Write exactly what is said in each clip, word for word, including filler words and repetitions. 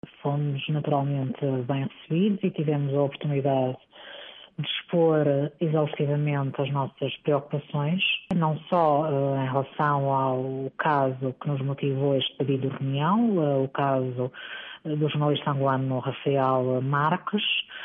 Fomos naturalmente bem recebidos e tivemos a oportunidade de expor exaustivamente as nossas preocupações, não só uh, em relação ao caso que nos motivou este pedido de reunião, uh, o caso uh, do jornalista angolano Rafael Marques,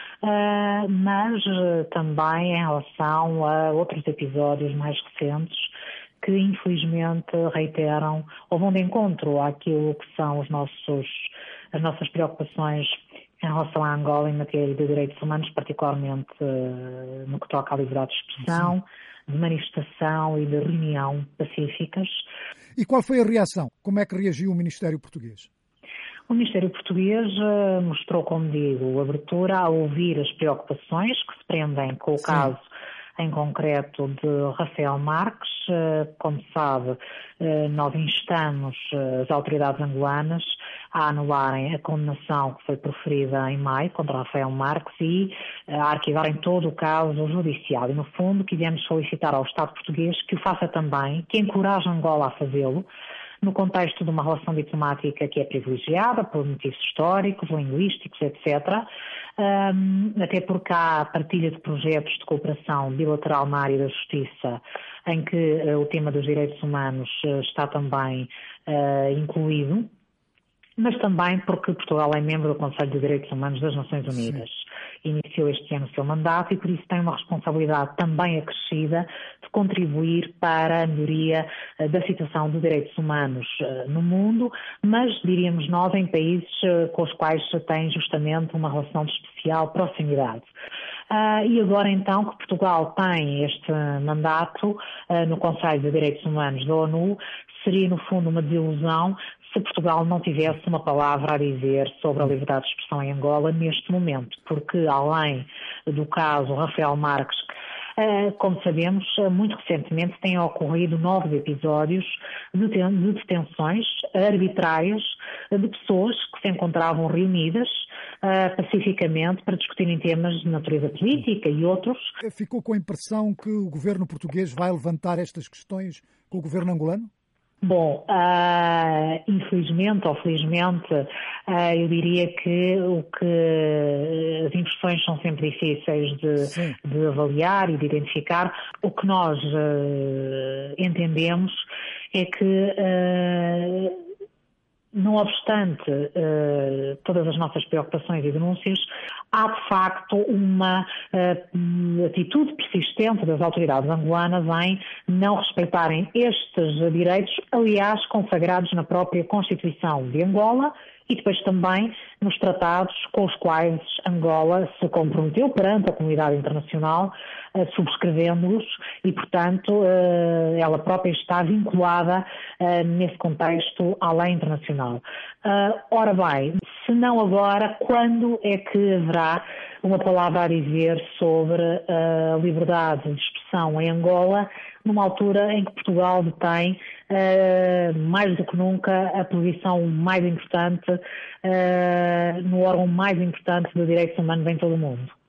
uh, mas uh, também em relação a outros episódios mais recentes que infelizmente reiteram ou vão de encontro àquilo que são os nossos, as nossas preocupações em relação à Angola em matéria de direitos humanos, particularmente uh, no que toca à liberdade de expressão, Sim. de manifestação e de reunião pacíficas. E qual foi a reação? Como é que reagiu o Ministério Português? O Ministério Português uh, mostrou, como digo, abertura a ouvir as preocupações que se prendem com o Sim. caso em concreto de Rafael Marques. Como sabe, nós instamos as autoridades angolanas a anularem a condenação que foi proferida em maio contra Rafael Marques e a arquivarem todo o caso judicial. E, no fundo, quisemos solicitar ao Estado português que o faça também, que encoraje Angola a fazê-lo, no contexto de uma relação diplomática que é privilegiada por motivos históricos, linguísticos, etcétera, um, até porque há partilha de projetos de cooperação bilateral na área da justiça, em que uh, o tema dos direitos humanos uh, está também uh, incluído, mas também porque Portugal é membro do Conselho de Direitos Humanos das Nações Unidas. Sim. Iniciou este ano o seu mandato e por isso tem uma responsabilidade também acrescida de contribuir para a melhoria uh, da situação de direitos humanos uh, no mundo, mas diríamos nós em países uh, com os quais tem justamente uma relação de especial proximidade. Uh, e agora então que Portugal tem este mandato uh, no Conselho de Direitos Humanos da ONU, seria no fundo uma desilusão se Portugal não tivesse uma palavra a dizer sobre a liberdade de expressão em Angola neste momento, porque além do caso Rafael Marques, como sabemos, muito recentemente têm ocorrido novos episódios de detenções arbitrárias de pessoas que se encontravam reunidas pacificamente para discutirem temas de natureza política e outros. Ficou com a impressão que o governo português vai levantar estas questões com o governo angolano? Bom, uh, infelizmente ou felizmente, uh, eu diria que o que as impressões são sempre difíceis de, de avaliar e de identificar. O que nós uh, entendemos é que, uh, não obstante uh, todas as nossas preocupações e denúncias, há de facto uma uh, atitude persistente das autoridades angolanas em não respeitarem estes direitos, aliás, consagrados na própria Constituição de Angola e depois também nos tratados com os quais Angola se comprometeu perante a comunidade internacional, uh, subscrevendo-os e, portanto, uh, ela própria está vinculada uh, nesse contexto à lei internacional. Uh, ora bem, se não agora, quando é que haverá uma palavra a dizer sobre a liberdade de expressão em Angola, numa altura em que Portugal detém, uh, mais do que nunca, a posição mais importante, uh, no órgão mais importante de direitos humanos em todo o mundo?